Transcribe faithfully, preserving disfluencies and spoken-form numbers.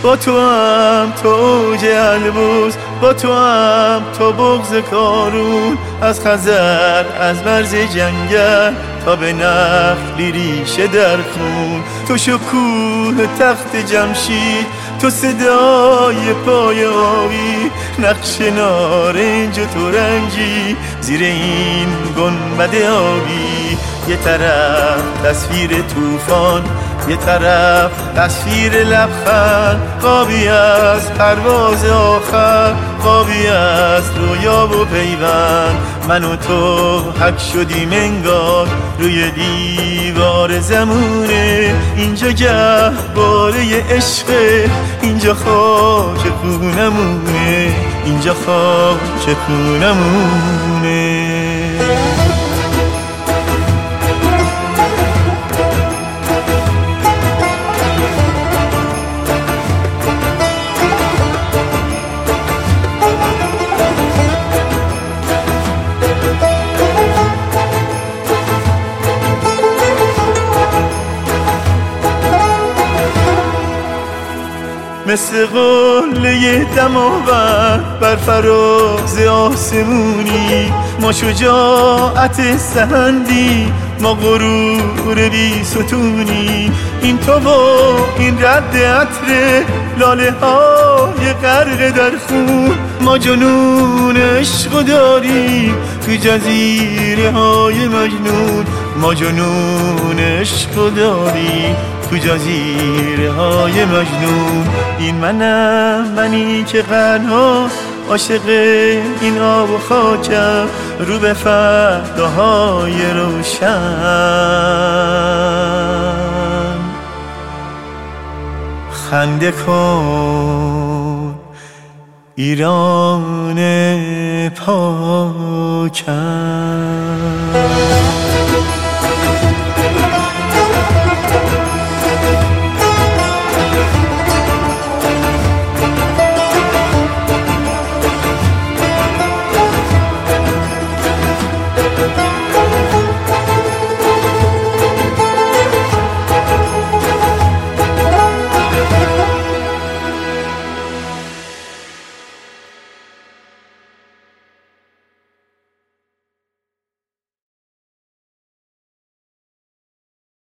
با تو هم تو اوج البرز، با تو هم تو بغض کارون، از خزر از مرز جنگل تا به نخلی ریشه در خون. تو شکوه تخت جمشید، تو صدای پای آبی، نقش نارنج و ترنجی زیر این گنبد آبی. یه طرف تصویر طوفان، یه طرف تصویر لبخند، خوابی از پرواز آخر، خوابی از رویا و پیوند. من و تو حک شدیم انگار روی دیوار زمونه، اینجا گهواره عشقه، اینجا خاک خونمونه، اینجا خاک خونمونه. مثل قله دماوند بر فراز آسمونی، ما شجاعت سهندی، ما غرور بی ستونی. این تو و این رد عطر لاله های غرق در خون، ما جنون عشق داریم تو جزیره های مجنون، ما جنون عشق داریم تو جزیره های مجنون. این منم، منی که قرنها عاشق این آب و خاکم، رو به فرداهای روشن. خنده کن ایران پاکم.